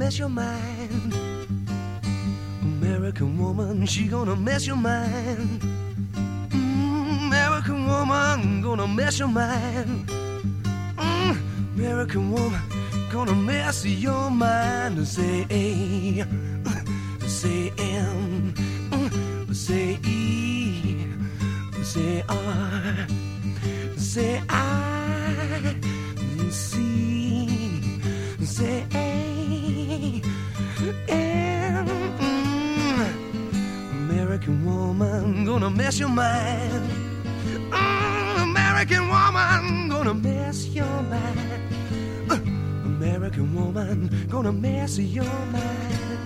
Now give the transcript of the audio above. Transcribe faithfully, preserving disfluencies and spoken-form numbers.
mess your mind. American woman, she gonna mess your mind. Mm, American woman, gonna mess your mind. Mm, American woman, gonna mess your mind. Say A, say M, say E, say R, say I, C, say A, M. American woman, gonna mess your mind. Mm, American woman, gonna mess your mind. Uh, American woman, gonna mess your mind.